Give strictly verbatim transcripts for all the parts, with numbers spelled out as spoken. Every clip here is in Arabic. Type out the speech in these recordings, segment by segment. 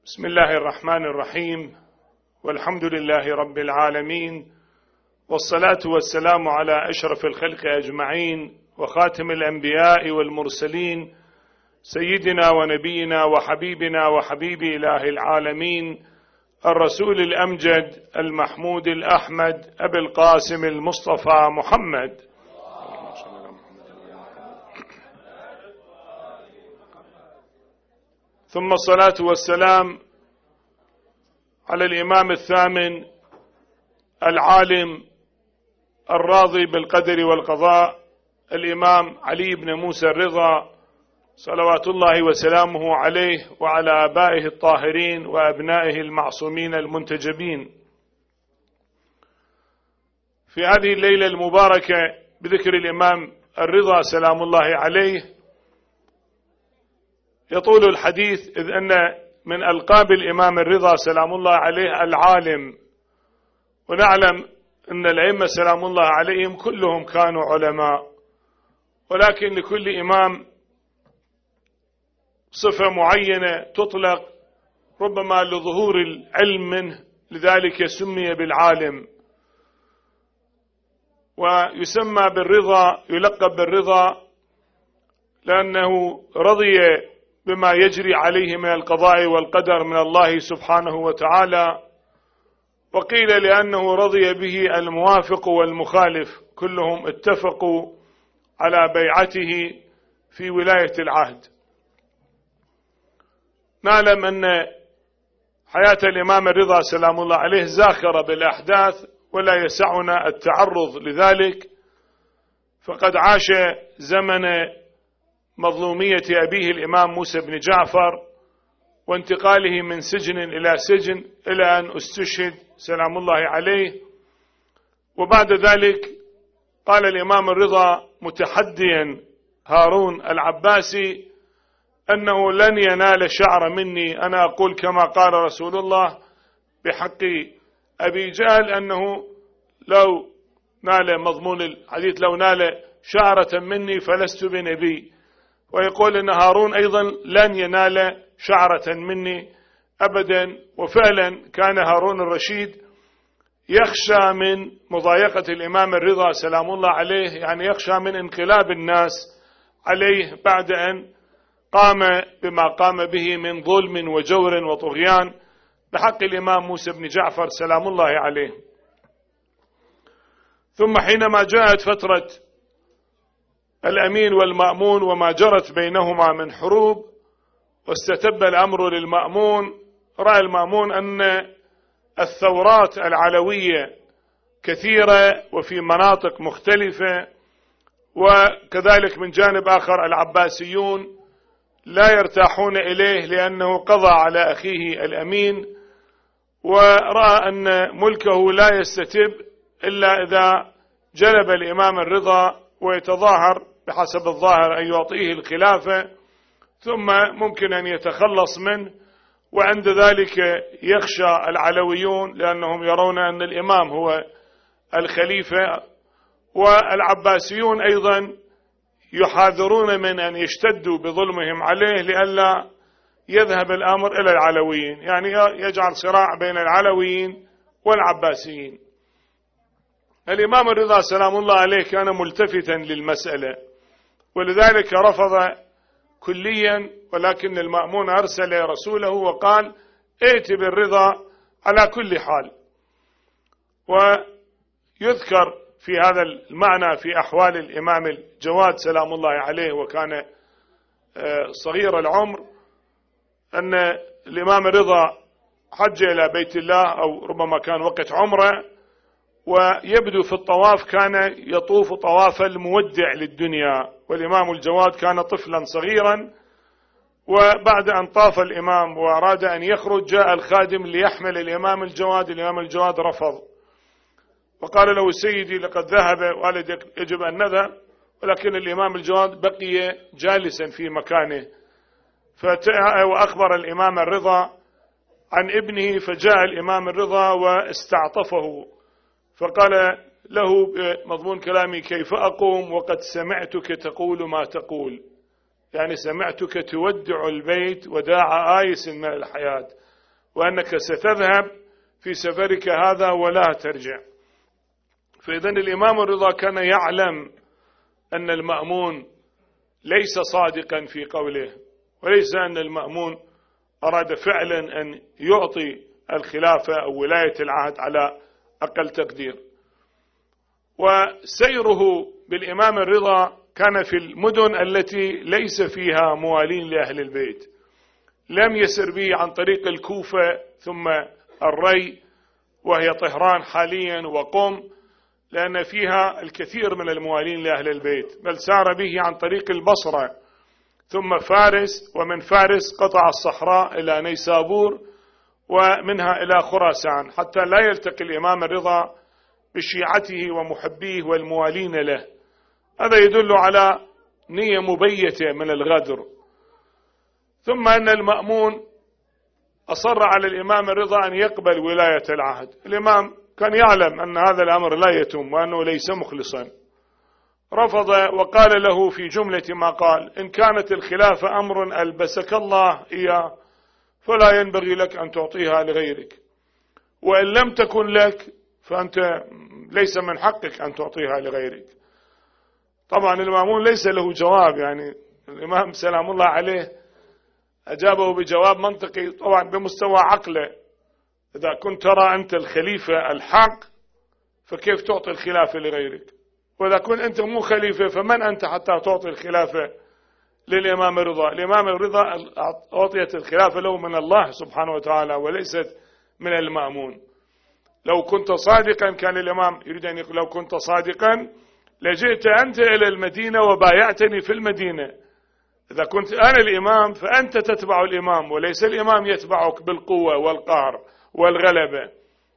بسم الله الرحمن الرحيم، والحمد لله رب العالمين، والصلاة والسلام على أشرف الخلق أجمعين وخاتم الأنبياء والمرسلين سيدنا ونبينا وحبيبنا وحبيب إله العالمين الرسول الأمجد المحمود الأحمد أبي القاسم المصطفى محمد. ثم الصلاة والسلام على الإمام الثامن العالم الراضي بالقدر والقضاء الإمام علي بن موسى الرضا صلوات الله وسلامه عليه وعلى آبائه الطاهرين وأبنائه المعصومين المنتجبين. في هذه الليلة المباركة بذكر الإمام الرضا سلام الله عليه يطول الحديث، إذ أن من ألقاب الإمام الرضا سلام الله عليه العالم، ونعلم أن الأئمة سلام الله عليهم كلهم كانوا علماء، ولكن لكل إمام صفة معينة تطلق ربما لظهور العلم منه، لذلك سمي بالعالم، ويسمى بالرضا، يلقب بالرضا لأنه رضي بما يجري عليه من القضاء والقدر من الله سبحانه وتعالى، وقيل لأنه رضي به الموافق والمخالف كلهم اتفقوا على بيعته في ولاية العهد. نعلم أن حياة الإمام الرضا سلام الله عليه زاخرة بالأحداث ولا يسعنا التعرض لذلك، فقد عاش زمن مظلومية أبيه الإمام موسى بن جعفر وانتقاله من سجن إلى سجن إلى أن استشهد سلام الله عليه. وبعد ذلك قال الإمام الرضا متحديا هارون العباسي أنه لن ينال شعر مني، أنا أقول كما قال رسول الله بحق أبي جهل أنه لو نال مضمون الحديث لو نال شعرة مني فلست بنبي، ويقول أن هارون أيضا لن ينال شعرة مني أبدا. وفعلا كان هارون الرشيد يخشى من مضايقة الإمام الرضا سلام الله عليه، يعني يخشى من انقلاب الناس عليه بعد أن قام بما قام به من ظلم وجور وطغيان بحق الإمام موسى بن جعفر سلام الله عليه. ثم حينما جاءت فترة الأمين والمأمون وما جرت بينهما من حروب واستتب الأمر للمأمون، رأى المأمون أن الثورات العلوية كثيرة وفي مناطق مختلفة، وكذلك من جانب آخر العباسيون لا يرتاحون إليه لأنه قضى على أخيه الأمين، ورأى أن ملكه لا يستتب إلا إذا جلب الإمام الرضا ويتظاهر بحسب الظاهر أن يعطيه الخلافة، ثم ممكن أن يتخلص منه، وعند ذلك يخشى العلويون لأنهم يرون أن الإمام هو الخليفة، والعباسيون أيضا يحاذرون من أن يشتدوا بظلمهم عليه لئلا يذهب الأمر إلى العلويين، يعني يجعل صراع بين العلويين والعباسيين. الإمام الرضا سلام الله عليه كان ملتفتا للمسألة، ولذلك رفض كليا، ولكن المأمون أرسل رسوله وقال ائت بالرضا على كل حال. ويذكر في هذا المعنى في أحوال الإمام الجواد سلام الله عليه، وكان صغير العمر، أن الإمام الرضا حج إلى بيت الله أو ربما كان وقت عمره، ويبدو في الطواف كان يطوف طواف المودع للدنيا، والإمام الجواد كان طفلا صغيرا، وبعد أن طاف الإمام وأراد أن يخرج جاء الخادم ليحمل الإمام الجواد، الإمام الجواد رفض وقال له سيدي لقد ذهب والدك يجب أن نذهب، ولكن الإمام الجواد بقي جالسا في مكانه، وأخبر الإمام الرضا عن ابنه، فجاء الإمام الرضا واستعطفه فقال له مضمون كلامي كيف أقوم وقد سمعتك تقول ما تقول، يعني سمعتك تودع البيت وداع آيس من الحياة، وأنك ستذهب في سفرك هذا ولا ترجع. فإذن الإمام الرضا كان يعلم أن المأمون ليس صادقا في قوله، وليس أن المأمون أراد فعلا أن يعطي الخلافة أو ولاية العهد على أقل تقدير. وسيره بالإمام الرضا كان في المدن التي ليس فيها موالين لأهل البيت، لم يسر به عن طريق الكوفة ثم الري وهي طهران حاليا وقم، لأن فيها الكثير من الموالين لأهل البيت، بل سار به عن طريق البصرة ثم فارس، ومن فارس قطع الصحراء إلى نيسابور ومنها إلى خراسان، حتى لا يلتقي الإمام الرضا بشيعته ومحبيه والموالين له. هذا يدل على نية مبيتة من الغدر. ثم أن المأمون أصر على الإمام الرضا أن يقبل ولاية العهد. الإمام كان يعلم أن هذا الأمر لا يتم وأنه ليس مخلصا، رفض وقال له في جملة ما قال: إن كانت الخلافة أمر ألبسك الله إياه فلا ينبغي لك أن تعطيها لغيرك، وإن لم تكن لك فأنت ليس من حقك أن تعطيها لغيرك. طبعا المأمون ليس له جواب، يعني الإمام سلام الله عليه أجابه بجواب منطقي طبعا بمستوى عقله. إذا كنت ترى أنت الخليفة الحق فكيف تعطي الخلافة لغيرك؟ وإذا كنت أنت مو خليفة فمن أنت حتى تعطي الخلافة للإمام الرضا؟ الإمام الرضا أعطيت الخلافة له من الله سبحانه وتعالى وليست من المأمون. لو كنت صادقا، كان الإمام يريد أن يقول: لو كنت صادقا لجئت أنت إلى المدينة وبايعتني في المدينة. إذا كنت أنا الإمام فأنت تتبع الإمام، وليس الإمام يتبعك بالقوة والقهر والغلبة.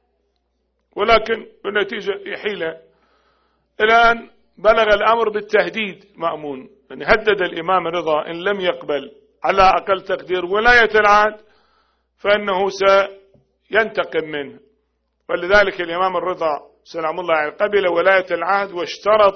ولكن بالنتيجة يحيله إلى أن بلغ الأمر بالتهديد مأمون، أن هدد الإمام الرضا إن لم يقبل على أقل تقدير ولاية العهد فإنه سينتقم منه. ولذلك الإمام الرضا سلام الله عليه قبل ولاية العهد، واشترط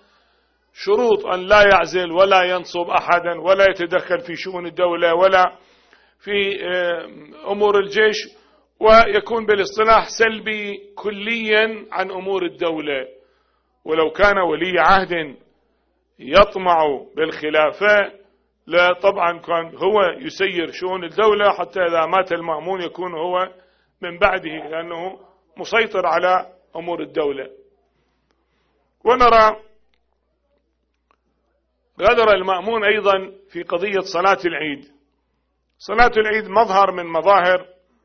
شروط أن لا يعزل ولا ينصب أحدا ولا يتدخل في شؤون الدولة ولا في أمور الجيش، ويكون بالاصطلاح سلبي كليا عن أمور الدولة. ولو كان ولي عهد يطمع بالخلافة لا طبعا كان هو يسير شؤون الدولة، حتى إذا مات المأمون يكون هو من بعده، لأنه مسيطر على أمور الدولة. ونرى غدر المأمون أيضا في قضية صلاة العيد. صلاة العيد مظهر من مظاهر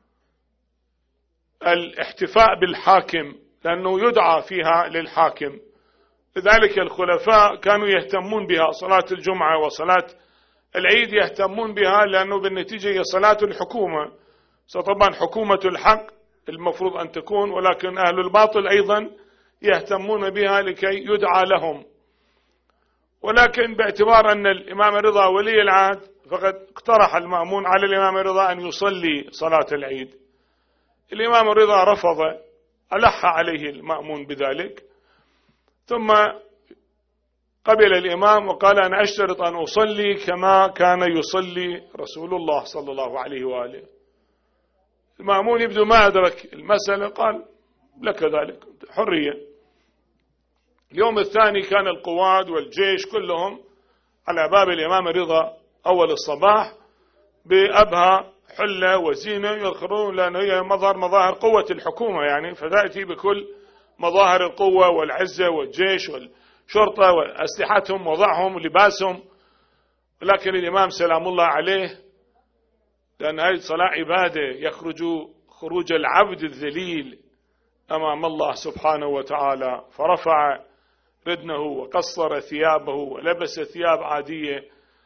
الاحتفاء بالحاكم، لأنه يدعى فيها للحاكم. لذلك الخلفاء كانوا يهتمون بها، صلاة الجمعة وصلاة العيد يهتمون بها، لأنه بالنتيجة هي صلاة الحكومة. طبعا حكومة الحق المفروض أن تكون، ولكن أهل الباطل أيضا يهتمون بها لكي يدعى لهم. ولكن باعتبار أن الإمام الرضا ولي العهد فقد اقترح المأمون على الإمام الرضا أن يصلي صلاة العيد. الإمام الرضا رفض، ألح عليه المأمون بذلك، ثم قبل الإمام وقال: أنا أشترط أن أصلي كما كان يصلي رسول الله صلى الله عليه وآله. المأمون يبدو ما أدرك المسألة، قال: لك ذلك حرية. اليوم الثاني كان القواد والجيش كلهم على باب الإمام الرضا أول الصباح بأبهى حلة وزينة يدخلون، لأن هي مظهر مظاهر قوة الحكومة، يعني فتأتي بكل مظاهر القوة والعزة والجيش والشرطة وأسلحتهم وضعهم ولباسهم. لكن الإمام سلام الله عليه، لأن هذه الصلاة عبادة، يخرج خروج العبد الذليل أمام الله سبحانه وتعالى، فرفع ردنه وقصر ثيابه ولبس ثياب عادية،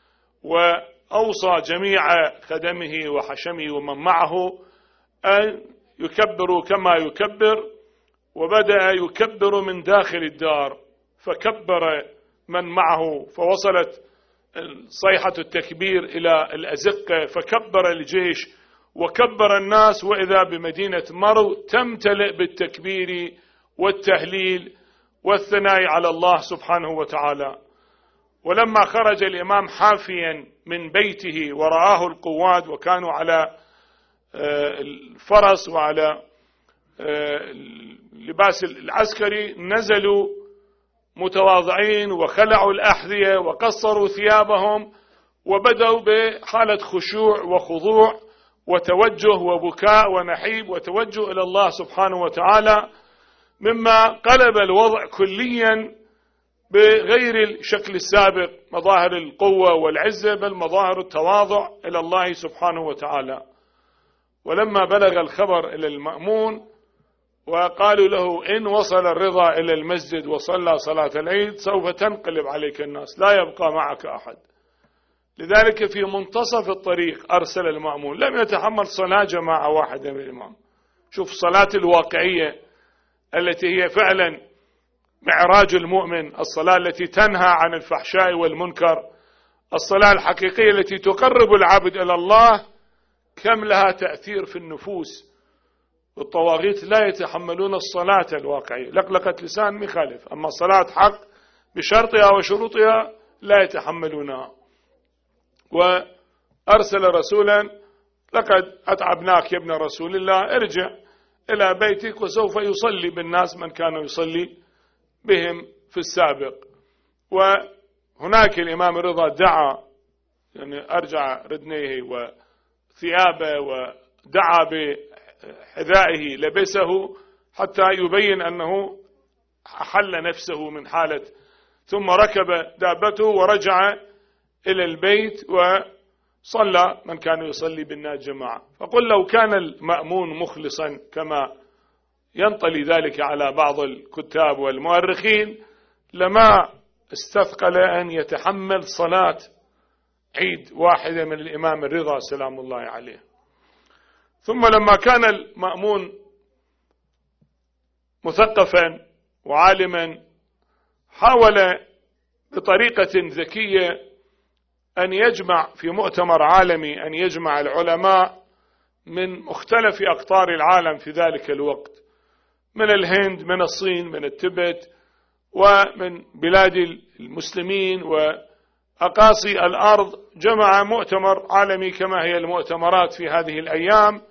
وأوصى جميع خدمه وحشمه ومن معه أن يكبروا كما يكبر، وبدأ يكبر من داخل الدار، فكبر من معه، فوصلت صيحة التكبير إلى الأزقة، فكبر الجيش وكبر الناس، وإذا بمدينة مرو تمتلئ بالتكبير والتهليل والثناء على الله سبحانه وتعالى. ولما خرج الإمام حافيا من بيته ورآه القواد وكانوا على الفرس وعلى اللباس العسكري نزلوا متواضعين وخلعوا الأحذية وقصروا ثيابهم وبدأوا بحالة خشوع وخضوع وتوجه وبكاء ونحيب وتوجه إلى الله سبحانه وتعالى، مما قلب الوضع كليا بغير الشكل السابق، مظاهر القوة والعزة، بل مظاهر التواضع إلى الله سبحانه وتعالى. ولما بلغ الخبر إلى المأمون وقالوا له إن وصل الرضا إلى المسجد وصلى صلاة العيد سوف تنقلب عليك الناس، لا يبقى معك أحد. لذلك في منتصف الطريق أرسل المأمون، لم يتحمل صلاة جماعة واحدة من الإمام. شوف الصلاة الواقعية التي هي فعلا معراج المؤمن، الصلاة التي تنهى عن الفحشاء والمنكر، الصلاة الحقيقية التي تقرب العبد إلى الله، كم لها تأثير في النفوس. الطواغيت لا يتحملون الصلاة الواقعية، لقلقة لسان مخالف، أما صلاة حق بشرطها وشروطها لا يتحملونها. وأرسل رسولا: لقد أتعبناك يا ابن رسول الله، ارجع إلى بيتك وسوف يصلي بالناس من كان يصلي بهم في السابق. وهناك الإمام الرضا دعا، يعني أرجع ردنيه وثيابه ودعا بحذائه لبسه حتى يبين أنه أحل نفسه من حالة، ثم ركب دابته ورجع إلى البيت وصلى من كان يصلي بالناس جماعة. فقل لو كان المأمون مخلصا كما ينطلي ذلك على بعض الكتاب والمؤرخين لما استثقل أن يتحمل صلاة عيد واحدة من الإمام الرضا سلام الله عليه. ثم لما كان المأمون مثقفا وعالما حاول بطريقة ذكية أن يجمع في مؤتمر عالمي، أن يجمع العلماء من مختلف أقطار العالم في ذلك الوقت، من الهند، من الصين، من التبت، ومن بلاد المسلمين وأقاصي الأرض. جمع مؤتمر عالمي كما هي المؤتمرات في هذه الأيام،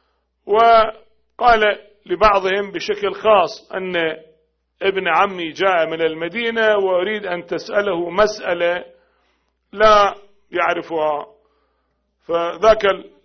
وقال لبعضهم بشكل خاص أن ابن عمي جاء من المدينة وأريد أن تسأله مسألة لا يعرفها. فذاك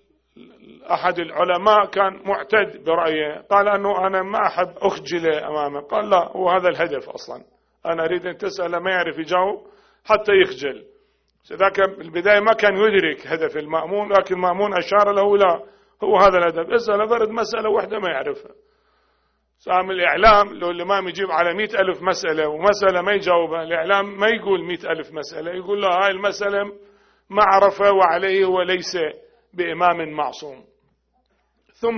أحد العلماء كان معتد برأيه، قال أنه أنا ما أحب أخجله أمامه. قال لا، هو هذا الهدف أصلا، أنا أريد أن تسأله ما يعرف يجاوب حتى يخجل. ذاك البداية ما كان يدرك هدف المأمون، لكن المأمون أشار له لا، هو هذا الهدف، اسأله فرد مسألة واحدة ما يعرفها. سام الإعلام لو الإمام يجيب على مئة ألف مسألة ومسألة ما يجاوبها، الإعلام ما يقول مئة ألف مسألة، يقول له هاي المسألة ما عرفها وعليه وليس بإمام معصوم. ثم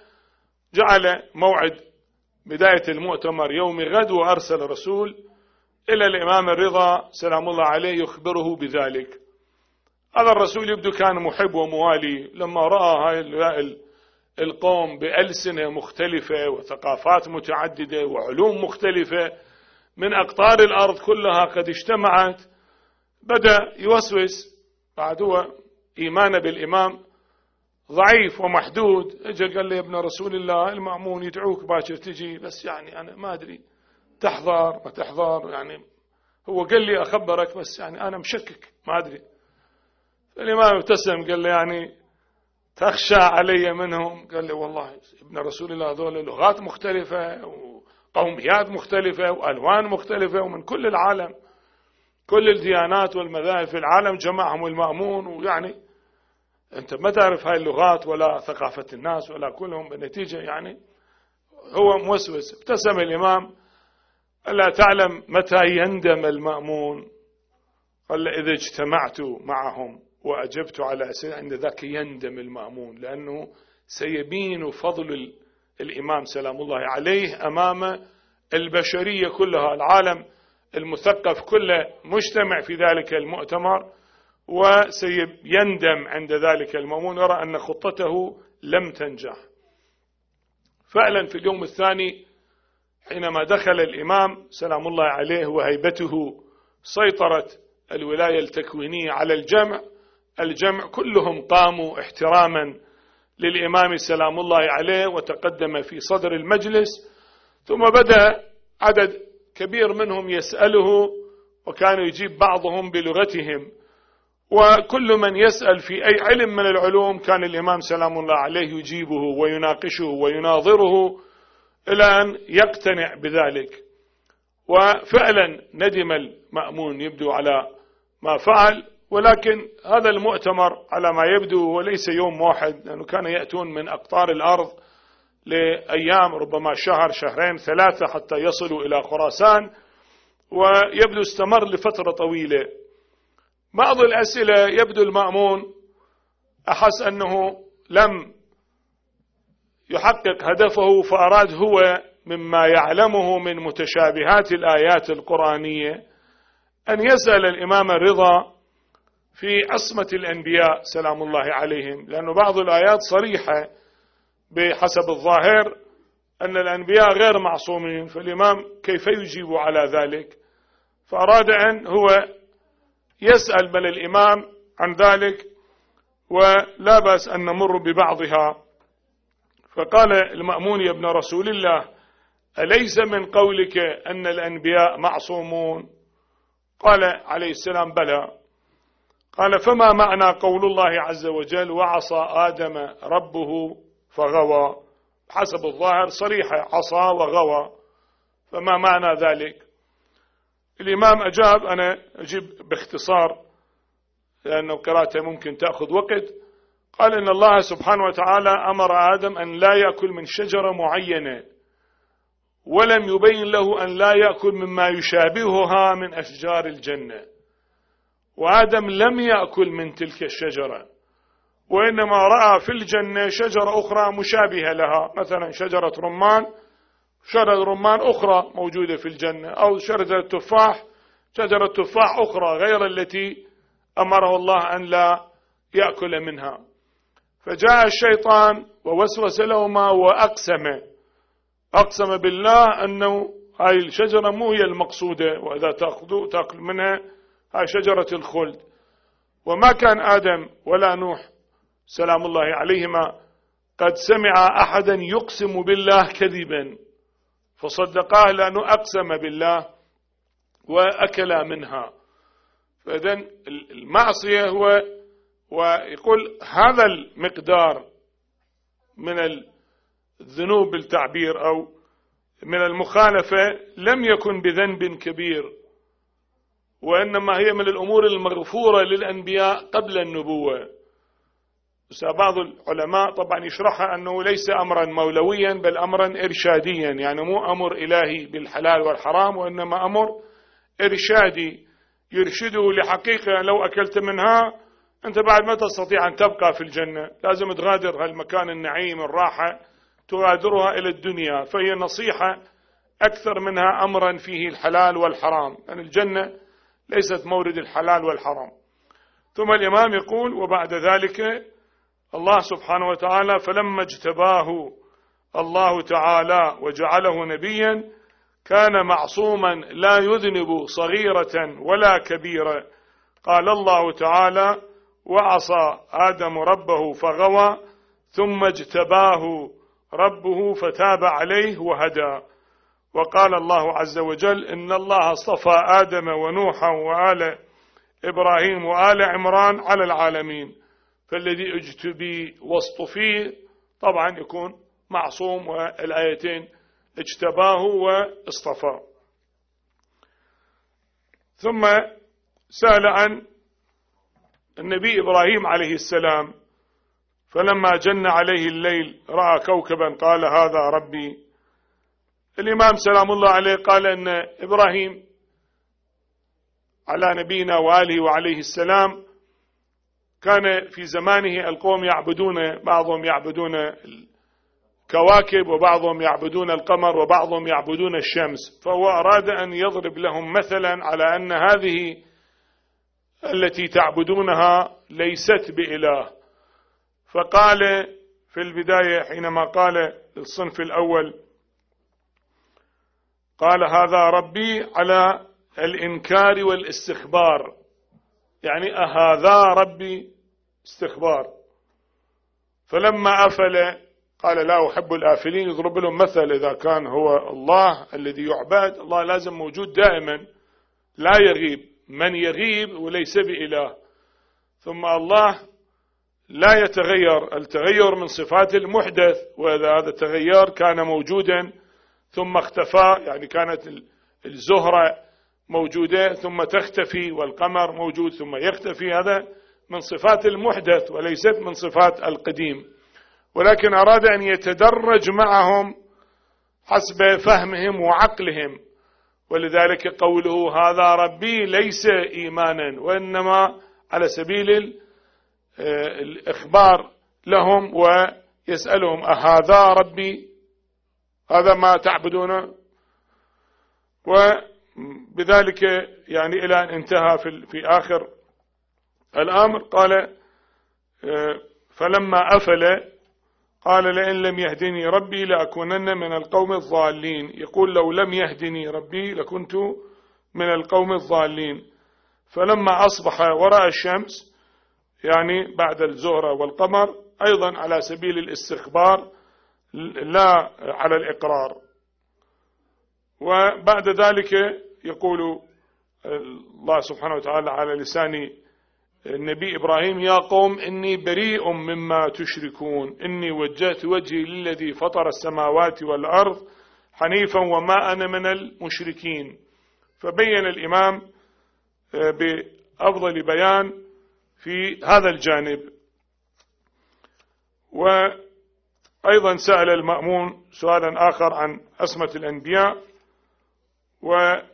جعل موعد بداية المؤتمر يوم غد، وأرسل رسول إلى الإمام الرضا سلام الله عليه يخبره بذلك. هذا الرسول يبدو كان محب وموالي، لما رأى هاي القوم بألسنة مختلفة وثقافات متعددة وعلوم مختلفة من أقطار الأرض كلها قد اجتمعت، بدأ يوسوس. بعد هو إيمانه بالإمام ضعيف ومحدود، اجى قال لي يا ابن رسول الله المأمون يدعوك باكر تجي، بس يعني أنا ما أدري تحضر ما تحضر، يعني هو قال لي أخبرك بس يعني أنا مشكك ما أدري. الإمام ابتسم قال لي يعني تخشى علي منهم؟ قال لي والله ابن رسول الله هذول لغات مختلفة وقوميات مختلفة وألوان مختلفة ومن كل العالم، كل الديانات والمذاهب في العالم جمعهم المأمون، ويعني أنت ما تعرف هاي اللغات ولا ثقافة الناس ولا كلهم، بالنتيجة يعني هو موسوس. ابتسم الإمام ألا تعلم متى يندم المأمون؟ قال إذا اجتمعت معهم وأجبت على أسئلة عند ذاك يندم المأمون، لأنه سيبين فضل الإمام سلام الله عليه أمام البشرية كلها، العالم المثقف كله مجتمع في ذلك المؤتمر، وسيندم عند ذلك المأمون، يرى أن خطته لم تنجح. فعلا في اليوم الثاني حينما دخل الإمام سلام الله عليه وهيبته سيطرت الولاية التكوينية على الجمع، الجمع كلهم قاموا احتراما للإمام سلام الله عليه وتقدم في صدر المجلس، ثم بدأ عدد كبير منهم يسأله، وكانوا يجيب بعضهم بلغتهم، وكل من يسأل في أي علم من العلوم كان الإمام سلام الله عليه يجيبه ويناقشه ويناظره إلى أن يقتنع بذلك. وفعلا ندم المأمون يبدو على ما فعل، ولكن هذا المؤتمر على ما يبدو وليس يوم واحد، لأنه كانوا يأتون من أقطار الأرض لأيام، ربما شهر شهرين ثلاثة، حتى يصلوا إلى خراسان، ويبدو استمر لفترة طويلة. بعض الأسئلة يبدو المأمون أحس أنه لم يحقق هدفه، فأراد هو مما يعلمه من متشابهات الآيات القرآنية أن يسأل الإمام الرضا في عصمة الأنبياء سلام الله عليهم، لأن بعض الآيات صريحة بحسب الظاهر أن الأنبياء غير معصومين، فالإمام كيف يجيب على ذلك؟ فأراد أن هو يسأل بل الإمام عن ذلك، ولا بأس أن نمر ببعضها. فقال المأمون: يا ابن رسول الله، أليس من قولك أن الأنبياء معصومون؟ قال عليه السلام: بلى. قال: فما معنى قول الله عز وجل: وعصى آدم ربه فغوى؟ حسب الظاهر صريحة، عصى وغوى، فما معنى ذلك؟ الإمام أجاب، أنا أجيب باختصار لأنه قراءته ممكن تأخذ وقت. قال: إن الله سبحانه وتعالى أمر آدم أن لا يأكل من شجرة معينة، ولم يبين له أن لا يأكل مما يشابهها من أشجار الجنة، وآدم لم يأكل من تلك الشجرة، وإنما رأى في الجنة شجرة أخرى مشابهة لها، مثلا شجرة رمان، شجرة رمان أخرى موجودة في الجنة، أو شجرة تفاح، شجرة تفاح أخرى غير التي أمره الله أن لا يأكل منها. فجاء الشيطان ووسوس لهما وأقسم أقسم بالله أنه هاي الشجرة مو هي المقصودة، وإذا تأخذوا تأكل منها هاي شجرة الخلد. وما كان آدم ولا نوح سلام الله عليهما قد سمع أحدا يقسم بالله كذبا فصدقاه، لأنه أقسم بالله وأكل منها. فإذن المعصية هو، ويقول هذا المقدار من الذنوب بالتعبير أو من المخالفة لم يكن بذنب كبير، وإنما هي من الأمور المغفورة للأنبياء قبل النبوة. بعض العلماء طبعا يشرحها أنه ليس أمرا مولويا بل أمرا إرشاديا، يعني مو أمر إلهي بالحلال والحرام، وإنما أمر إرشادي يرشده لحقيقة لو أكلت منها أنت بعد ما تستطيع أن تبقى في الجنة، لازم تغادر هالمكان النعيم الراحة، تغادرها إلى الدنيا. فهي نصيحة أكثر منها أمرا فيه الحلال والحرام، لأن يعني الجنة ليست مورد الحلال والحرام. ثم الإمام يقول: وبعد ذلك الله سبحانه وتعالى فلما اجتباه الله تعالى وجعله نبيا كان معصوما لا يذنب صغيرة ولا كبيرة. قال الله تعالى: وعصى آدم ربه فغوى ثم اجتباه ربه فتاب عليه وهدى. وقال الله عز وجل: إن الله اصطفى آدم ونوحا وآل إبراهيم وآل عمران على العالمين. فالذي اجتبي واصطفيه طبعا يكون معصوم، والآيتين اجتباه واصطفى. ثم سأل عن النبي إبراهيم عليه السلام، فلما جن عليه الليل رأى كوكبا قال: هذا ربي. الإمام سلام الله عليه قال أن إبراهيم على نبينا وآله وعليه السلام كان في زمانه القوم يعبدون، بعضهم يعبدون الكواكب وبعضهم يعبدون القمر وبعضهم يعبدون الشمس، فهو أراد أن يضرب لهم مثلا على أن هذه التي تعبدونها ليست بإله. فقال في البداية حينما قال للصنف الأول قال: هذا ربي، على الإنكار والاستخبار، يعني أهذا ربي استخبار. فلما أفل قال لا أحب الآفلين، يضرب لهم مثل إذا كان هو الله الذي يعبد، الله لازم موجود دائما لا يغيب، من يغيب وليس بإله. ثم الله لا يتغير، التغير من صفات المحدث، وإذا هذا التغير كان موجودا ثم اختفى، يعني كانت الزهرة موجودة ثم تختفي والقمر موجود ثم يختفي، هذا من صفات المحدث وليست من صفات القديم، ولكن أراد أن يتدرج معهم حسب فهمهم وعقلهم. ولذلك قوله هذا ربي ليس إيمانا، وإنما على سبيل الإخبار لهم، ويسألهم أهذا ربي، هذا ما تعبدونه، وبذلك يعني إلى أن انتهى في, في آخر الأمر قال فلما أفل قال لئن لم يهدني ربي لأكونن من القوم الضالين، يقول لو لم يهدني ربي لكنت من القوم الضالين. فلما أصبح وراء الشمس، يعني بعد الزهرة والقمر، أيضا على سبيل الاستخبار لا على الإقرار. وبعد ذلك يقول الله سبحانه وتعالى على لسان النبي إبراهيم يا قوم إني بريء مما تشركون إني وجهت وجهي للذي فطر السماوات والأرض حنيفا وما أنا من المشركين. فبين الإمام بأفضل بيان في هذا الجانب. وأيضا سأل المأمون سؤالا آخر عن أسمة الأنبياء، وذاك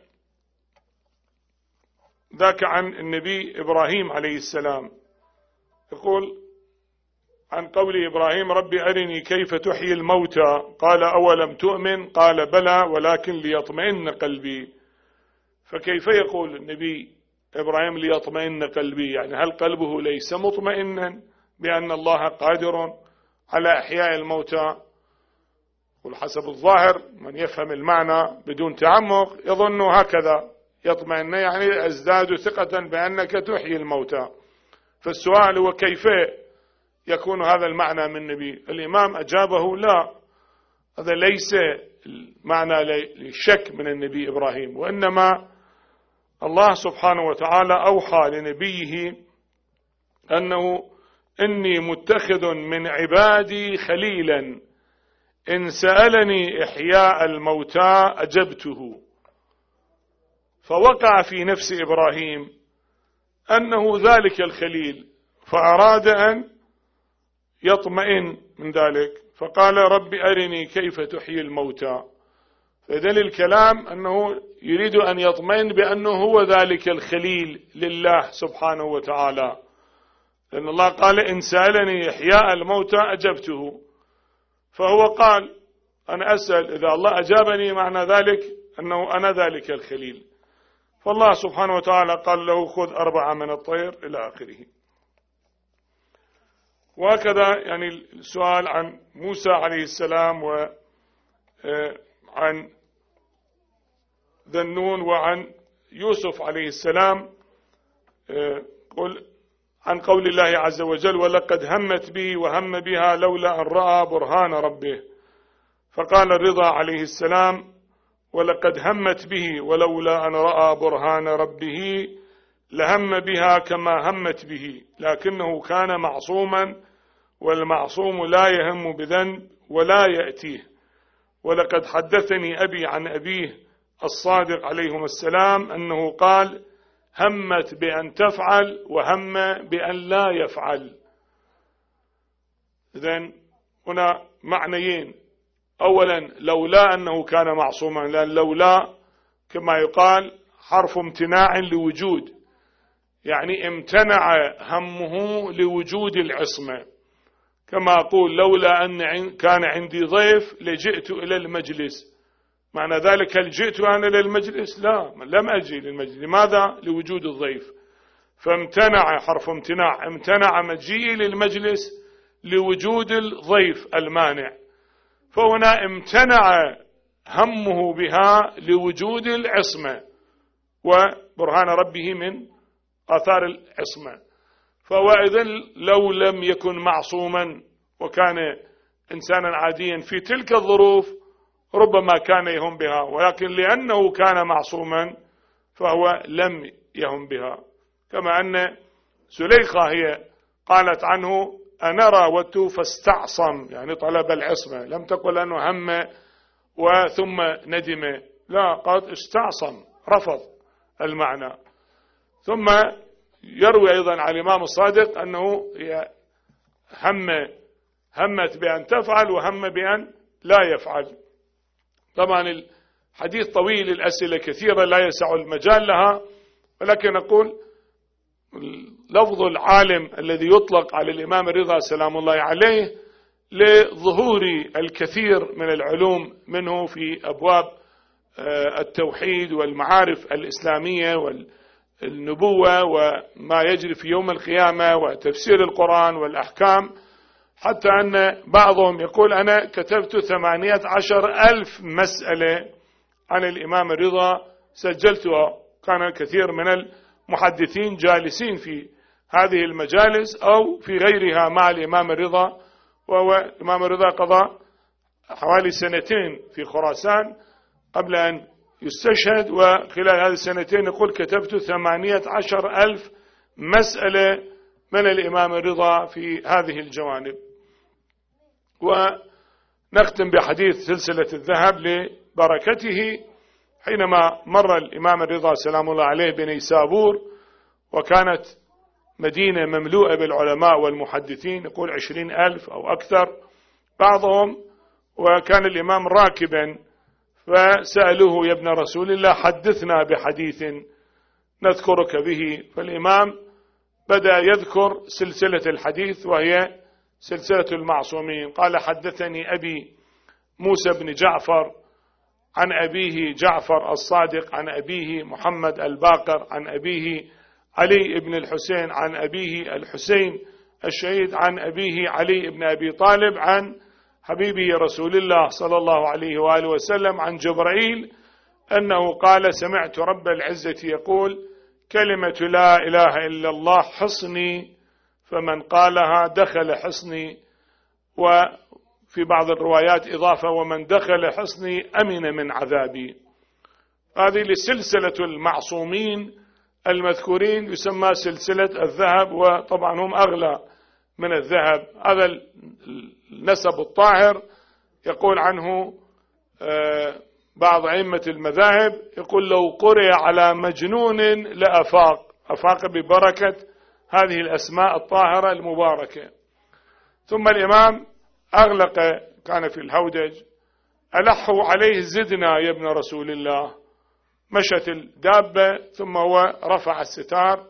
عن النبي إبراهيم عليه السلام، يقول عن قول إبراهيم ربي أرني كيف تحيي الموتى قال أولم تؤمن قال بلى ولكن ليطمئن قلبي. فكيف يقول النبي إبراهيم ليطمئن قلبي؟ يعني هل قلبه ليس مطمئنا بأن الله قادر على إحياء الموتى؟ وحسب الظاهر من يفهم المعنى بدون تعمق يظن هكذا، يطمئن يعني ازداد ثقة بأنك تحيي الموتى. فالسؤال هو كيف يكون هذا المعنى من النبي؟ الإمام أجابه لا، هذا ليس معنى للشك من النبي إبراهيم، وإنما الله سبحانه وتعالى أوحى لنبيه أنه إني متخذ من عبادي خليلا إن سألني إحياء الموتى أجبته. فوقع في نفس إبراهيم أنه ذلك الخليل، فأراد أن يطمئن من ذلك، فقال رب أرني كيف تحيي الموتى. فدل الكلام أنه يريد أن يطمئن بأنه هو ذلك الخليل لله سبحانه وتعالى، لأن الله قال إن سألني إحياء الموتى أجبته، فهو قال أنا أسأل إذا الله أجابني معنى ذلك أنه أنا ذلك الخليل. فالله سبحانه وتعالى قال له خذ أربعة من الطير إلى آخره. وهكذا يعني السؤال عن موسى عليه السلام وعن ذنون وعن يوسف عليه السلام، قل عن قول الله عز وجل ولقد همت به وهم بها لولا أن رأى برهان ربه. فقال الرضا عليه السلام ولقد همت به ولولا أن رأى برهان ربه لهم بها كما همت به لكنه كان معصوما والمعصوم لا يهم بذنب ولا يأتيه. ولقد حدثني أبي عن أبيه الصادق عليهم السلام أنه قال همت بأن تفعل وهم بأن لا يفعل. إذن هنا معنيين، أولا لولا أنه كان معصوما، لأن لولا كما يقال حرف امتناع لوجود، يعني امتنع همه لوجود العصمة، كما أقول لولا أن كان عندي ضيف لجئت إلى المجلس، معنى ذلك هل جئت أنا للمجلس؟ لا، لم أجي للمجلس. لماذا؟ لوجود الضيف. فامتنع حرف امتناع، امتنع مجيئي للمجلس لوجود الضيف المانع، فهنا امتنع همه بها لوجود العصمة وبرهان ربه من آثار العصمة. فهو إذن لو لم يكن معصوما وكان إنسانا عاديا في تلك الظروف ربما كان يهم بها، ولكن لأنه كان معصوما فهو لم يهم بها. كما أن زليخة هي قالت عنه أنا راودته فاستعصم، يعني طلب العصمة، لم تقل أنه هم وثم ندم، لا، قالت استعصم، رفض المعنى. ثم يروي أيضا عن الإمام الصادق أنه هم همت بأن تفعل وهم بأن لا يفعل. طبعا الحديث طويل، الأسئلة كثيرة لا يسع المجال لها، ولكن أقول لفظ العالم الذي يطلق على الإمام الرضا سلام الله عليه لظهور الكثير من العلوم منه في أبواب التوحيد والمعارف الإسلامية والنبوة وما يجري في يوم القيامة وتفسير القرآن والأحكام، حتى أن بعضهم يقول أنا كتبت ثمانية عشر ألف مسألة عن الإمام الرضا سجلتها. كان الكثير من المحدثين جالسين في هذه المجالس أو في غيرها مع الإمام الرضا، وهو الإمام الرضا قضى حوالي سنتين في خراسان قبل أن يستشهد، وخلال هذه السنتين يقول كتبت ثمانية عشر ألف مسألة من الإمام الرضا في هذه الجوانب. ونختم بحديث سلسلة الذهب لبركته. حينما مر الإمام الرضا سلام الله عليه بنيسابور، وكانت مدينة مملوءة بالعلماء والمحدثين، يقول عشرين ألف أو أكثر بعضهم، وكان الإمام راكبا، فسألوه يا ابن رسول الله حدثنا بحديث نذكرك به. فالإمام بدأ يذكر سلسلة الحديث وهي سلسلة المعصومين. قال حدثني أبي موسى بن جعفر عن أبيه جعفر الصادق عن أبيه محمد الباقر عن أبيه علي بن الحسين عن أبيه الحسين الشهيد عن أبيه علي بن أبي طالب عن حبيبه رسول الله صلى الله عليه وآله وسلم عن جبرائيل أنه قال سمعت رب العزة يقول كلمة لا إله إلا الله حصني، فمن قالها دخل حصني، وفي بعض الروايات إضافة ومن دخل حصني أمن من عذابي. هذه لسلسلة المعصومين المذكورين يسمى سلسلة الذهب، وطبعا هم أغلى من الذهب. هذا النسب الطاهر يقول عنه بعض أئمة المذاهب، يقول لو قرئ على مجنون لأفاق، أفاق ببركة هذه الأسماء الطاهرة المباركة. ثم الإمام أغلق، كان في الهودج، ألحوا عليه زدنا يا ابن رسول الله. مشت الدابة ثم هو رفع الستار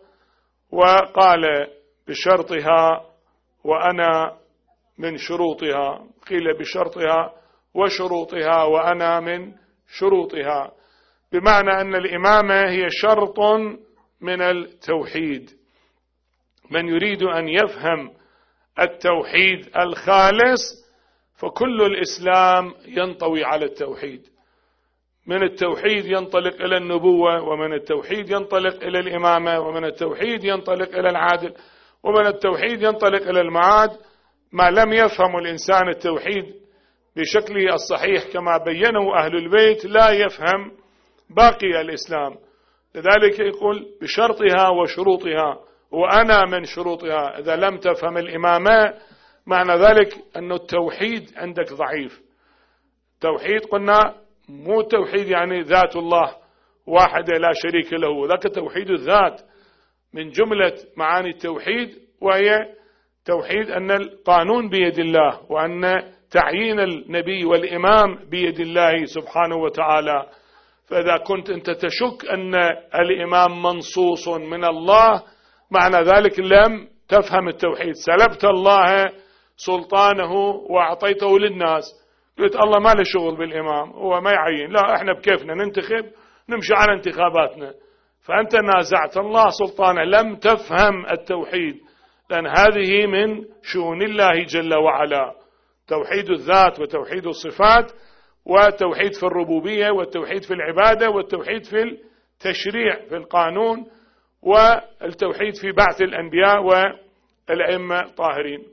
وقال بشرطها وأنا من شروطها، قيل بشرطها وشروطها وأنا من شروطها، بمعنى أن الإمامة هي شرط من التوحيد. من يريد أن يفهم التوحيد الخالص فكل الإسلام ينطوي على التوحيد. من التوحيد ينطلق إلى النبوة، ومن التوحيد ينطلق إلى الإمامة، ومن التوحيد ينطلق إلى العدل، ومن التوحيد ينطلق إلى المعاد. ما لم يفهم الإنسان التوحيد بشكله الصحيح كما بينه أهل البيت لا يفهم باقي الإسلام. لذلك يقول بشرطها وشروطها وأنا من شروطها. إذا لم تفهم الإمامة معنى ذلك أن التوحيد عندك ضعيف. توحيد قلنا مو توحيد يعني ذات الله واحدة لا شريك له، ذاك توحيد الذات من جملة معاني التوحيد، وهي توحيد أن القانون بيد الله، وأن تعيين النبي والإمام بيد الله سبحانه وتعالى. فإذا كنت أنت تشك أن الإمام منصوص من الله معنى ذلك لم تفهم التوحيد، سلبت الله سلطانه وأعطيته للناس. قلت الله ما له شغل بالإمام، هو ما يعين، لا احنا بكيفنا ننتخب نمشي على انتخاباتنا. فأنت نازعت الله سلطانه، لم تفهم التوحيد، لأن هذه من شؤون الله جل وعلا، توحيد الذات وتوحيد الصفات وتوحيد في الربوبية والتوحيد في العبادة والتوحيد في التشريع في القانون والتوحيد في بعث الأنبياء والأئمة الطاهرين.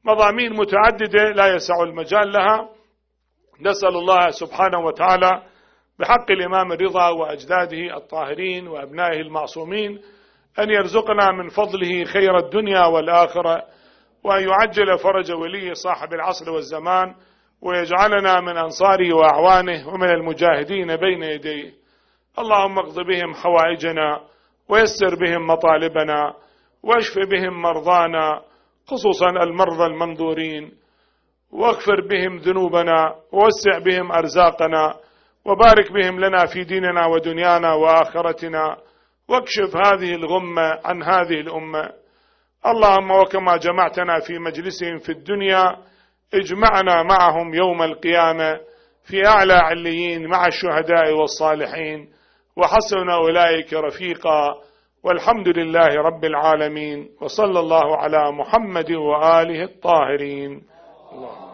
مضامين متعددة لا يسع المجال لها. نسأل الله سبحانه وتعالى بحق الإمام الرضا وأجداده الطاهرين وأبنائه المعصومين أن يرزقنا من فضله خير الدنيا والآخرة، وأن يعجل فرج ولي صاحب العصر والزمان، ويجعلنا من أنصاره وأعوانه ومن المجاهدين بين يديه. اللهم اقض بهم حوائجنا ويسر بهم مطالبنا واشف بهم مرضانا، خصوصا المرضى المنظورين، واغفر بهم ذنوبنا ووسع بهم أرزاقنا، وبارك بهم لنا في ديننا ودنيانا وآخرتنا، واكشف هذه الغمة عن هذه الأمة. اللهم وكما جمعتنا في مجلسهم في الدنيا اجمعنا معهم يوم القيامة في أعلى عليين مع الشهداء والصالحين، وحسن أولئك رفيقا، والحمد لله رب العالمين، وصلى الله على محمد وآله الطاهرين. اللهم